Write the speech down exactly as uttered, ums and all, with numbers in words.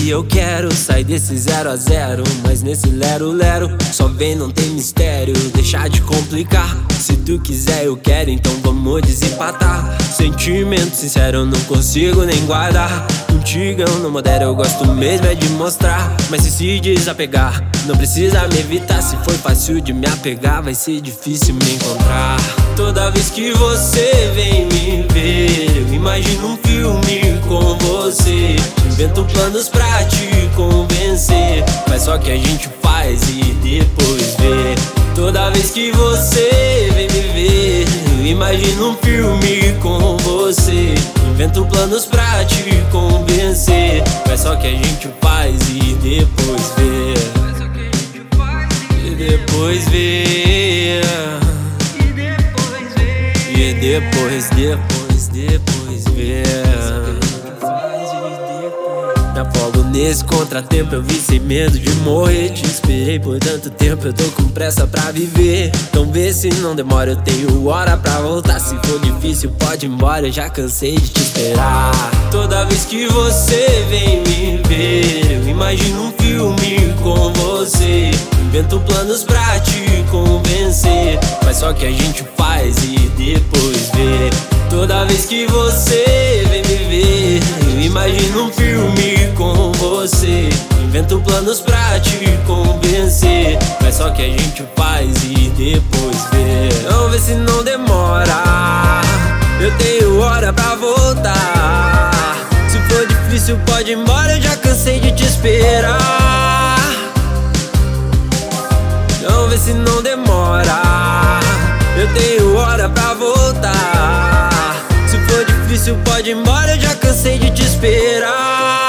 que eu quero. Sai desse zero a zero, mas nesse lero-lero só vem, não tem mistério. Deixa de complicar, se tu quiser eu quero, então vamos desempatar. Sentimento sincero eu não consigo nem guardar. Contigo eu não modero, eu gosto mesmo é de mostrar. Mas se se desapegar, não precisa me evitar. Se for fácil de me apegar, vai ser difícil me encontrar. Toda vez que você vem me ver, eu imagino um filme com você. Invento planos pra te convencer, mas só que a gente faz e depois vê. Toda vez que você vem me ver, eu imagino um filme com você. Invento planos pra te convencer, mas só que a gente faz e depois vê. E depois vê. E depois, depois, depois vê. Me afogo nesse contratempo, eu vi sem medo de morrer. Te esperei por tanto tempo, eu tô com pressa pra viver. Então vê se não demora, eu tenho hora pra voltar. Se for difícil pode ir embora, eu já cansei de te esperar. Toda vez que você vem me ver, eu imagino um filme com você. Invento planos pra te convencer, mas só que a gente faz e depois vê. Toda vez que você vem me ver, eu imagino um filme com você. Invento planos pra te convencer, mas só que a gente faz e depois vê. Vamos ver se não demora, eu tenho hora pra voltar. Se for difícil pode ir embora, eu já cansei de te esperar. Vamos ver se não demora, eu tenho hora pra voltar. Se for difícil pode ir embora, eu já cansei de te esperar.